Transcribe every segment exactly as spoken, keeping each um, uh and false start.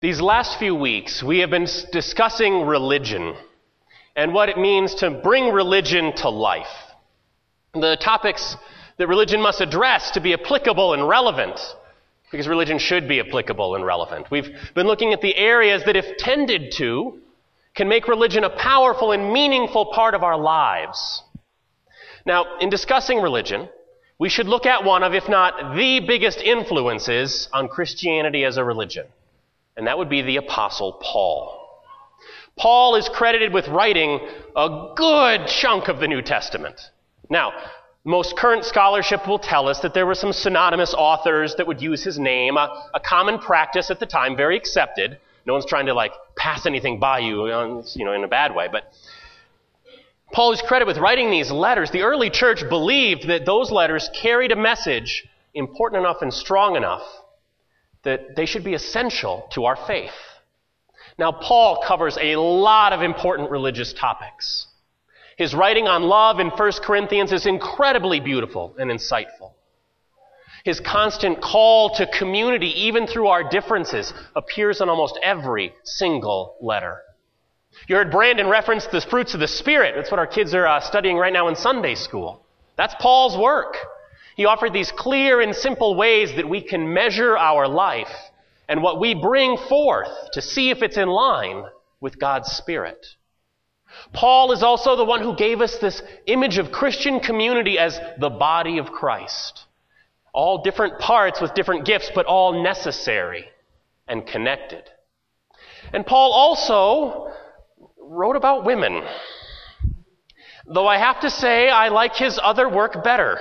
These last few weeks, we have been discussing religion and what it means to bring religion to life. The topics that religion must address to be applicable and relevant, because religion should be applicable and relevant. We've been looking at the areas that, if tended to, can make religion a powerful and meaningful part of our lives. Now, in discussing religion, we should look at one of, if not the biggest influences on Christianity as a religion. And that would be the Apostle Paul. Paul is credited with writing a good chunk of the New Testament. Now, most current scholarship will tell us that there were some synonymous authors that would use his name, a, a common practice at the time, very accepted. No one's trying to like pass anything by you, you know, in a bad way. But Paul is credited with writing these letters. The early church believed that those letters carried a message important enough and strong enough that they should be essential to our faith. Now, Paul covers a lot of important religious topics. His writing on love in First Corinthians is incredibly beautiful and insightful. His constant call to community, even through our differences, appears in almost every single letter. You heard Brandon reference the fruits of the Spirit. That's what our kids are uh, studying right now in Sunday school. That's Paul's work. He offered these clear and simple ways that we can measure our life and what we bring forth to see if it's in line with God's Spirit. Paul is also the one who gave us this image of Christian community as the body of Christ. All different parts with different gifts, but all necessary and connected. And Paul also wrote about women. Though I have to say I like his other work better.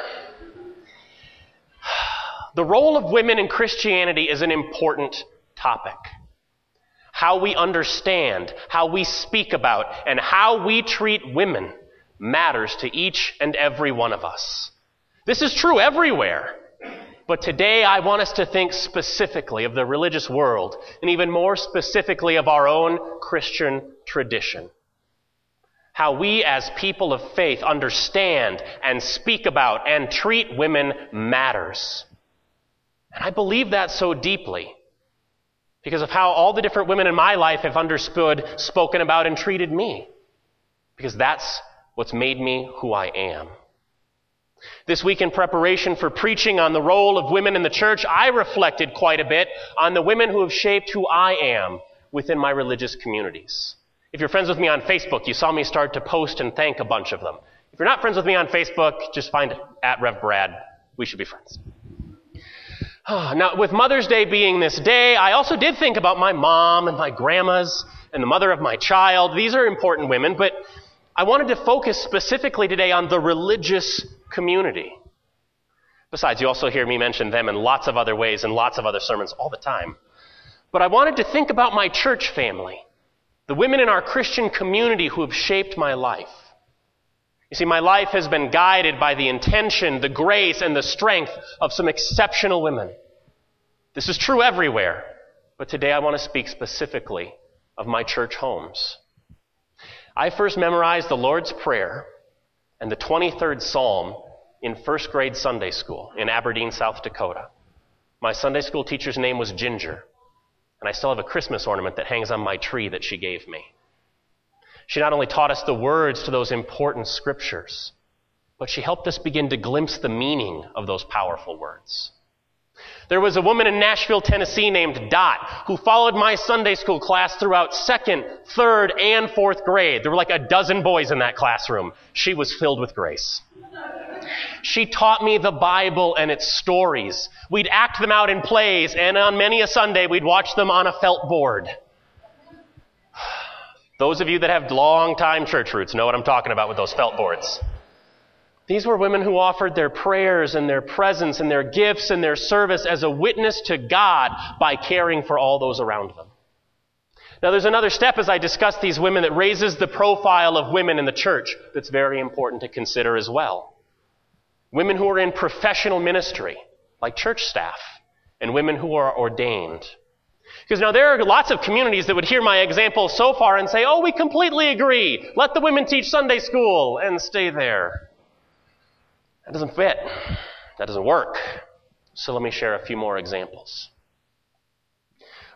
The role of women in Christianity is an important topic. How we understand, how we speak about, and how we treat women matters to each and every one of us. This is true everywhere. But today I want us to think specifically of the religious world, and even more specifically of our own Christian tradition. How we as people of faith understand and speak about and treat women matters. And I believe that so deeply because of how all the different women in my life have understood, spoken about, and treated me. Because that's what's made me who I am. This week in preparation for preaching on the role of women in the church, I reflected quite a bit on the women who have shaped who I am within my religious communities. If you're friends with me on Facebook, you saw me start to post and thank a bunch of them. If you're not friends with me on Facebook, just find at Rev Brad. We should be friends. Now, with Mother's Day being this day, I also did think about my mom and my grandmas and the mother of my child. These are important women, but I wanted to focus specifically today on the religious community. Besides, you also hear me mention them in lots of other ways and lots of other sermons all the time. But I wanted to think about my church family, the women in our Christian community who have shaped my life. You see, my life has been guided by the intention, the grace, and the strength of some exceptional women. This is true everywhere, but today I want to speak specifically of my church homes. I first memorized the Lord's Prayer and the twenty-third Psalm in first grade Sunday school in Aberdeen, South Dakota. My Sunday school teacher's name was Ginger, and I still have a Christmas ornament that hangs on my tree that she gave me. She not only taught us the words to those important scriptures, but she helped us begin to glimpse the meaning of those powerful words. There was a woman in Nashville, Tennessee named Dot who followed my Sunday school class throughout second, third, and fourth grade. There were like a dozen boys in that classroom. She was filled with grace. She taught me the Bible and its stories. We'd act them out in plays, and on many a Sunday we'd watch them on a felt board. Those of you that have long-time church roots know what I'm talking about with those felt boards. These were women who offered their prayers and their presence and their gifts and their service as a witness to God by caring for all those around them. Now, there's another step as I discuss these women that raises the profile of women in the church that's very important to consider as well. Women who are in professional ministry, like church staff, and women who are ordained. Because now there are lots of communities that would hear my example so far and say, oh, we completely agree. Let the women teach Sunday school and stay there. That doesn't fit. That doesn't work. So let me share a few more examples.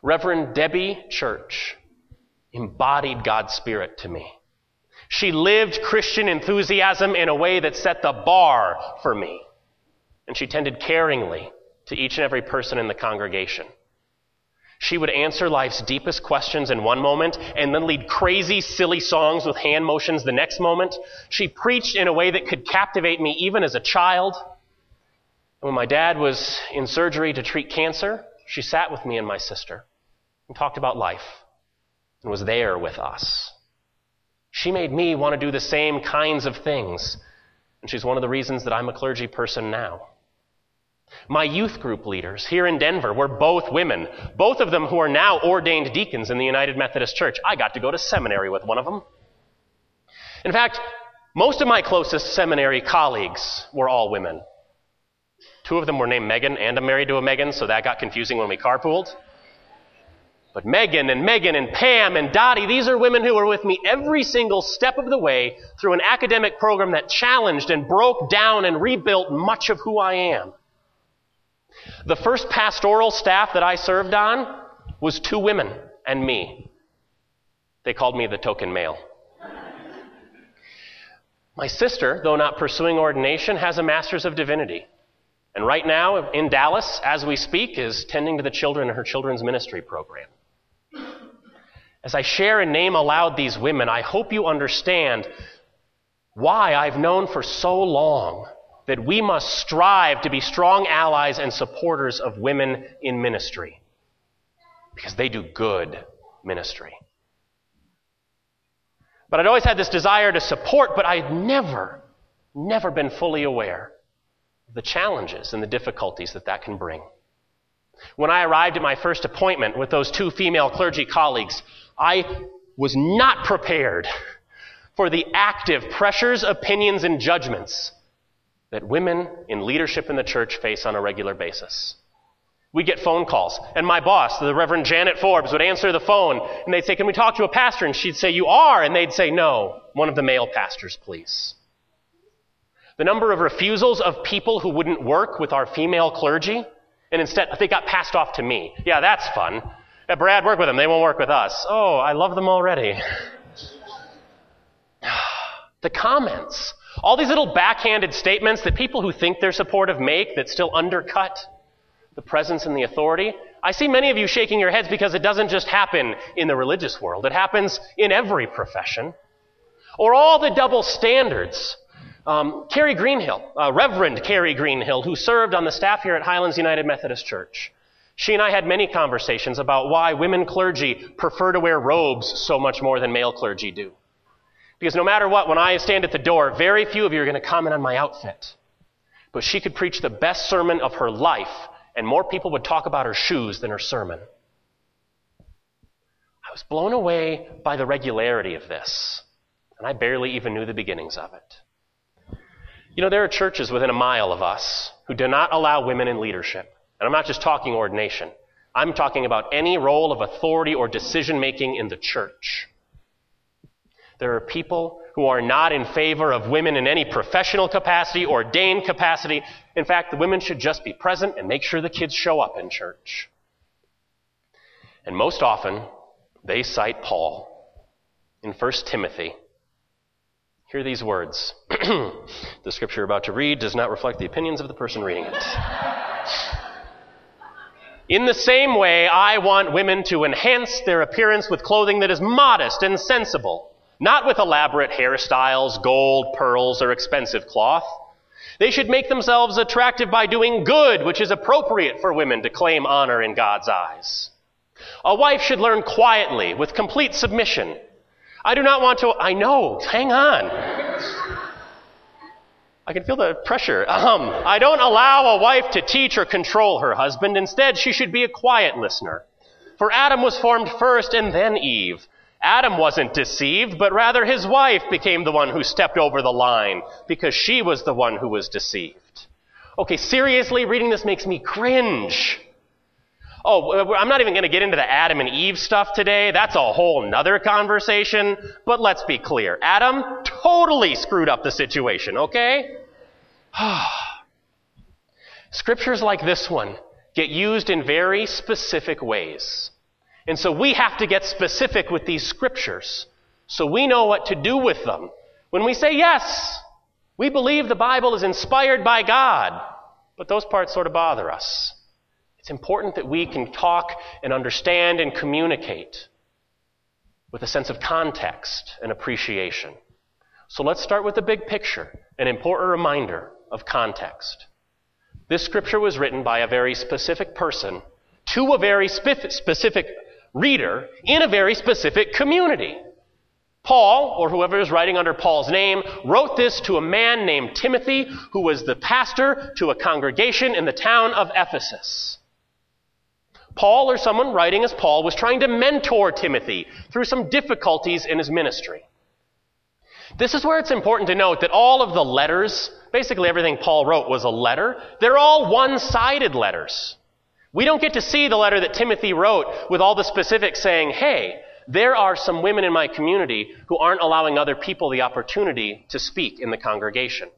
Reverend Debbie Church embodied God's Spirit to me. She lived Christian enthusiasm in a way that set the bar for me. And she tended caringly to each and every person in the congregation. She would answer life's deepest questions in one moment and then lead crazy, silly songs with hand motions the next moment. She preached in a way that could captivate me even as a child. When my dad was in surgery to treat cancer, she sat with me and my sister and talked about life and was there with us. She made me want to do the same kinds of things, and she's one of the reasons that I'm a clergy person now. My youth group leaders here in Denver were both women, both of them who are now ordained deacons in the United Methodist Church. I got to go to seminary with one of them. In fact, most of my closest seminary colleagues were all women. Two of them were named Megan, and I'm married to a Megan, so that got confusing when we carpooled. But Megan and Megan and Pam and Dottie, these are women who were with me every single step of the way through an academic program that challenged and broke down and rebuilt much of who I am. The first pastoral staff that I served on was two women and me. They called me the token male. My sister, though not pursuing ordination, has a Master's of Divinity. And right now in Dallas, as we speak, is tending to the children in her children's ministry program. As I share and name aloud these women, I hope you understand why I've known for so long that we must strive to be strong allies and supporters of women in ministry, because they do good ministry. But I'd always had this desire to support, but I'd never, never been fully aware of the challenges and the difficulties that that can bring. When I arrived at my first appointment with those two female clergy colleagues, I was not prepared for the active pressures, opinions, and judgments that women in leadership in the church face on a regular basis. We'd get phone calls, and my boss, the Reverend Janet Forbes, would answer the phone, and they'd say, "Can we talk to a pastor?" And she'd say, "You are," and they'd say, "No, one of the male pastors, please." The number of refusals of people who wouldn't work with our female clergy, and instead they got passed off to me. "Yeah, that's fun. Yeah, Brad, work with them. They won't work with us." "Oh, I love them already." The comments. All these little backhanded statements that people who think they're supportive make that still undercut the presence and the authority. I see many of you shaking your heads because it doesn't just happen in the religious world. It happens in every profession. Or all the double standards. Um, Carrie Greenhill, uh, Reverend Carrie Greenhill, who served on the staff here at Highlands United Methodist Church. She and I had many conversations about why women clergy prefer to wear robes so much more than male clergy do. Because no matter what, when I stand at the door, very few of you are going to comment on my outfit. But she could preach the best sermon of her life, and more people would talk about her shoes than her sermon. I was blown away by the regularity of this, and I barely even knew the beginnings of it. You know, there are churches within a mile of us who do not allow women in leadership. And I'm not just talking ordination. I'm talking about any role of authority or decision-making in the church. There are people who are not in favor of women in any professional capacity, ordained capacity. In fact, the women should just be present and make sure the kids show up in church. And most often, they cite Paul in First Timothy. Hear these words. The scripture you're about to read does not reflect the opinions of the person reading it. "In the same way, I want women to enhance their appearance with clothing that is modest and sensible, not with elaborate hairstyles, gold, pearls, or expensive cloth. They should make themselves attractive by doing good, which is appropriate for women to claim honor in God's eyes. A wife should learn quietly, with complete submission. I do not want to... I know, hang on. I can feel the pressure. Um, I don't allow a wife to teach or control her husband. Instead, she should be a quiet listener. For Adam was formed first and then Eve. Adam wasn't deceived, but rather his wife became the one who stepped over the line because she was the one who was deceived." Okay, seriously, reading this makes me cringe. Oh, I'm not even going to get into the Adam and Eve stuff today. That's a whole nother conversation. But let's be clear. Adam totally screwed up the situation, okay? Scriptures like this one get used in very specific ways. And so we have to get specific with these scriptures so we know what to do with them. When we say, yes, we believe the Bible is inspired by God, but those parts sort of bother us. It's important that we can talk and understand and communicate with a sense of context and appreciation. So let's start with the big picture, an important reminder of context. This scripture was written by a very specific person to a very specific reader in a very specific community. Paul, or whoever is writing under Paul's name, wrote this to a man named Timothy, who was the pastor to a congregation in the town of Ephesus. Paul, or someone writing as Paul, was trying to mentor Timothy through some difficulties in his ministry. This is where it's important to note that all of the letters, basically everything Paul wrote was a letter, they're all one-sided letters. We don't get to see the letter that Timothy wrote with all the specifics saying, hey, there are some women in my community who aren't allowing other people the opportunity to speak in the congregation.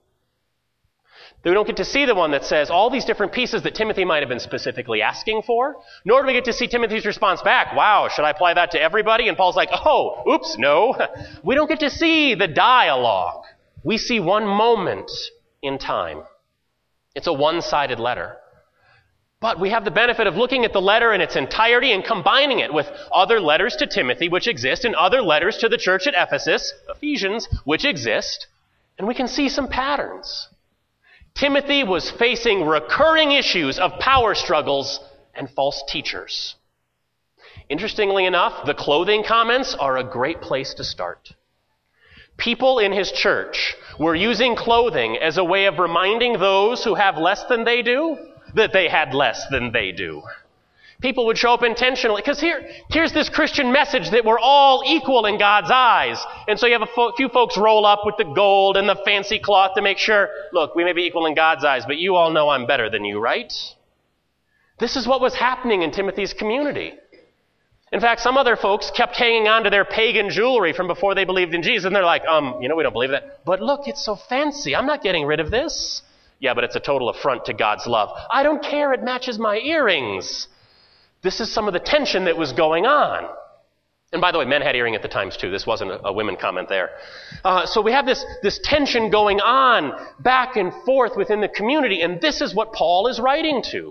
We don't get to see the one that says all these different pieces that Timothy might have been specifically asking for, nor do we get to see Timothy's response back. Wow, should I apply that to everybody? And Paul's like, oh, oops, no. We don't get to see the dialogue. We see one moment in time. It's a one-sided letter. But we have the benefit of looking at the letter in its entirety and combining it with other letters to Timothy, which exist, and other letters to the church at Ephesus, Ephesians, which exist, and we can see some patterns. Timothy was facing recurring issues of power struggles and false teachers. Interestingly enough, the clothing comments are a great place to start. People in his church were using clothing as a way of reminding those who have less than they do that they had less than they do. People would show up intentionally, because here, here's this Christian message that we're all equal in God's eyes. And so you have a fo- few folks roll up with the gold and the fancy cloth to make sure, look, we may be equal in God's eyes, but you all know I'm better than you, right? This is what was happening in Timothy's community. In fact, some other folks kept hanging on to their pagan jewelry from before they believed in Jesus, and they're like, um, you know, we don't believe that. But look, it's so fancy. I'm not getting rid of this. Yeah, but it's a total affront to God's love. I don't care. It matches my earrings. This is some of the tension that was going on. And by the way, men had earring at the times too. This wasn't a, a women comment there. Uh, so we have this, this tension going on back and forth within the community, and this is what Paul is writing to.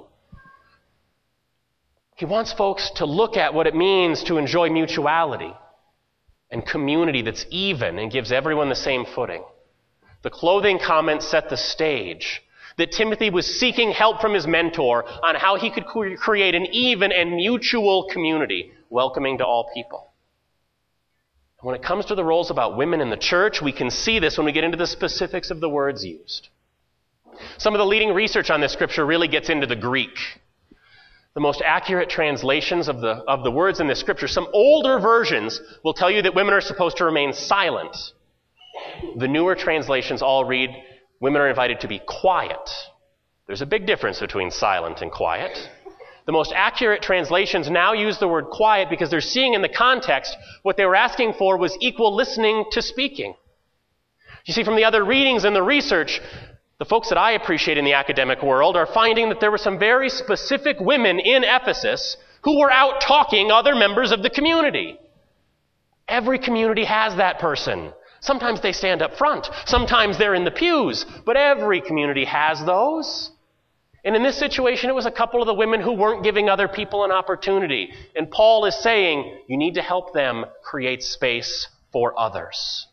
He wants folks to look at what it means to enjoy mutuality and community that's even and gives everyone the same footing. The clothing comment set the stage that Timothy was seeking help from his mentor on how he could create an even and mutual community, welcoming to all people. When it comes to the roles about women in the church, we can see this when we get into the specifics of the words used. Some of the leading research on this scripture really gets into the Greek. The most accurate translations of the, of the words in this scripture, some older versions will tell you that women are supposed to remain silent. The newer translations all read, women are invited to be quiet. There's a big difference between silent and quiet. The most accurate translations now use the word quiet because they're seeing in the context what they were asking for was equal listening to speaking. You see, from the other readings and the research, the folks that I appreciate in the academic world are finding that there were some very specific women in Ephesus who were out talking other members of the community. Every community has that person. Sometimes they stand up front. Sometimes they're in the pews. But every community has those. And in this situation, it was a couple of the women who weren't giving other people an opportunity. And Paul is saying, you need to help them create space for others.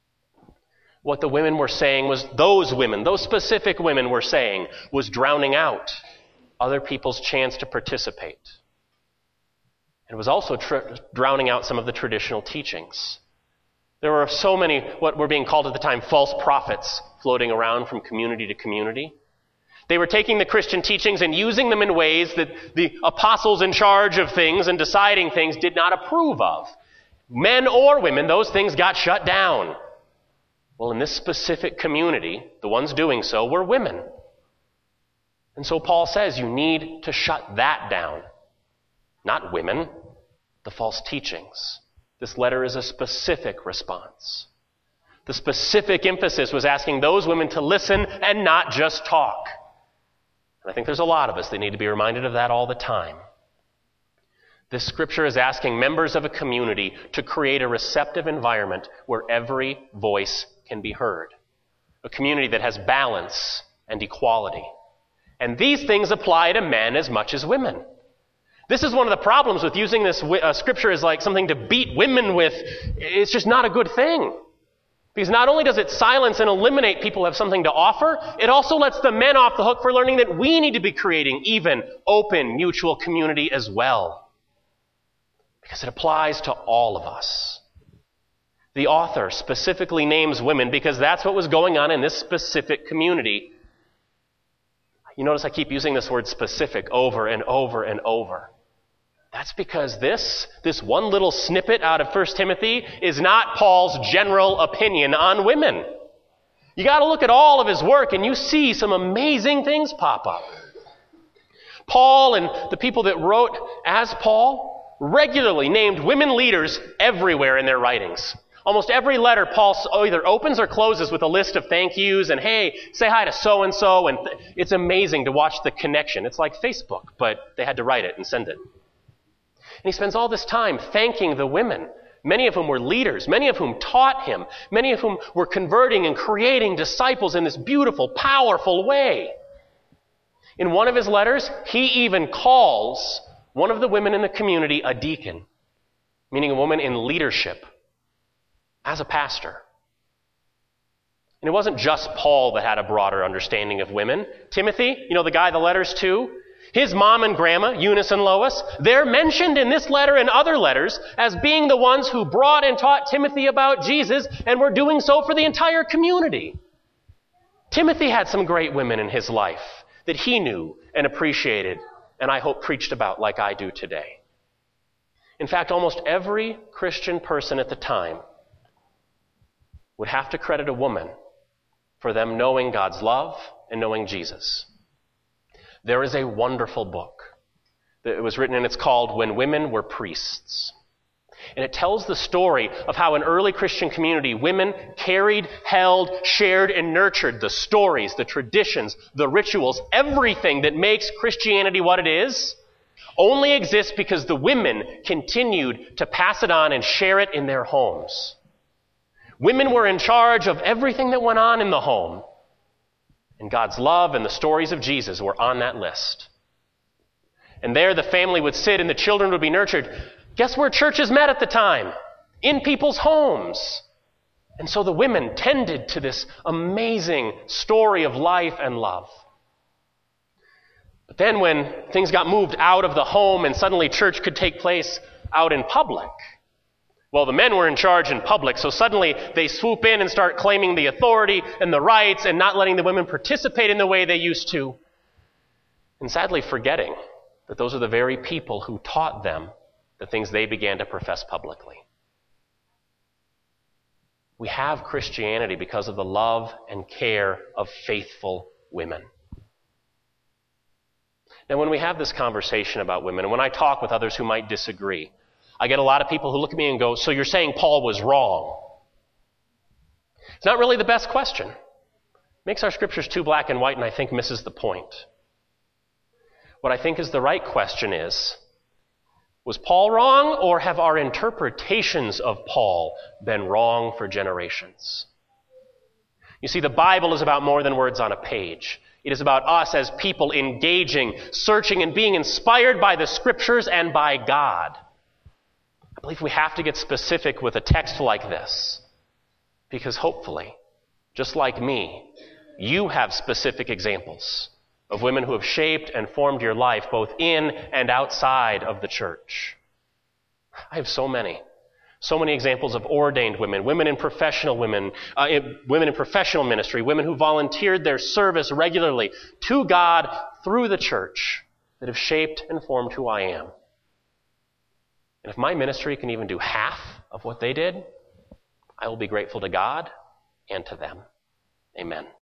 What the women were saying was, those women, those specific women were saying, was drowning out other people's chance to participate. It was also tr- drowning out some of the traditional teachings. There were so many, what were being called at the time, false prophets floating around from community to community. They were taking the Christian teachings and using them in ways that the apostles in charge of things and deciding things did not approve of. Men or women, those things got shut down. Well, in this specific community, the ones doing so were women. And so Paul says you need to shut that down. Not women, the false teachings. This letter is a specific response. The specific emphasis was asking those women to listen and not just talk. And I think there's a lot of us that need to be reminded of that all the time. This scripture is asking members of a community to create a receptive environment where every voice can be heard. A community that has balance and equality. And these things apply to men as much as women. This is one of the problems with using this uh, scripture as like something to beat women with. It's just not a good thing. Because not only does it silence and eliminate people who have something to offer, it also lets the men off the hook for learning that we need to be creating even, open, mutual community as well. Because it applies to all of us. The author specifically names women because that's what was going on in this specific community. You notice I keep using this word specific over and over and over. That's because this, this one little snippet out of First Timothy is not Paul's general opinion on women. You got to look at all of his work and you see some amazing things pop up. Paul and the people that wrote as Paul regularly named women leaders everywhere in their writings. Almost every letter Paul either opens or closes with a list of thank yous and hey, say hi to so-and-so. And th- it's amazing to watch the connection. It's like Facebook, but they had to write it and send it. And he spends all this time thanking the women, many of whom were leaders, many of whom taught him, many of whom were converting and creating disciples in this beautiful, powerful way. In one of his letters, he even calls one of the women in the community a deacon, meaning a woman in leadership as a pastor. And it wasn't just Paul that had a broader understanding of women. Timothy, you know the guy the letters to? His mom and grandma, Eunice and Lois, they're mentioned in this letter and other letters as being the ones who brought and taught Timothy about Jesus and were doing so for the entire community. Timothy had some great women in his life that he knew and appreciated and I hope preached about like I do today. In fact, almost every Christian person at the time would have to credit a woman for them knowing God's love and knowing Jesus. There is a wonderful book that was written, and it's called When Women Were Priests. And it tells the story of how in early Christian community, women carried, held, shared, and nurtured the stories, the traditions, the rituals, everything that makes Christianity what it is, only exists because the women continued to pass it on and share it in their homes. Women were in charge of everything that went on in the home. And God's love and the stories of Jesus were on that list. And there the family would sit and the children would be nurtured. Guess where churches met at the time? In people's homes. And so the women tended to this amazing story of life and love. But then when things got moved out of the home and suddenly church could take place out in public, well, the men were in charge in public, so suddenly they swoop in and start claiming the authority and the rights and not letting the women participate in the way they used to. And sadly forgetting that those are the very people who taught them the things they began to profess publicly. We have Christianity because of the love and care of faithful women. Now, when we have this conversation about women, and when I talk with others who might disagree, I get a lot of people who look at me and go, so you're saying Paul was wrong? It's not really the best question. It makes our scriptures too black and white and I think misses the point. What I think is the right question is, was Paul wrong or have our interpretations of Paul been wrong for generations? You see, the Bible is about more than words on a page. It is about us as people engaging, searching, and being inspired by the scriptures and by God. I believe we have to get specific with a text like this because hopefully, just like me, you have specific examples of women who have shaped and formed your life both in and outside of the church. I have so many. So many examples of ordained women, women in professional women, uh, in, women in professional ministry, women who volunteered their service regularly to God through the church that have shaped and formed who I am. And if my ministry can even do half of what they did, I will be grateful to God and to them. Amen.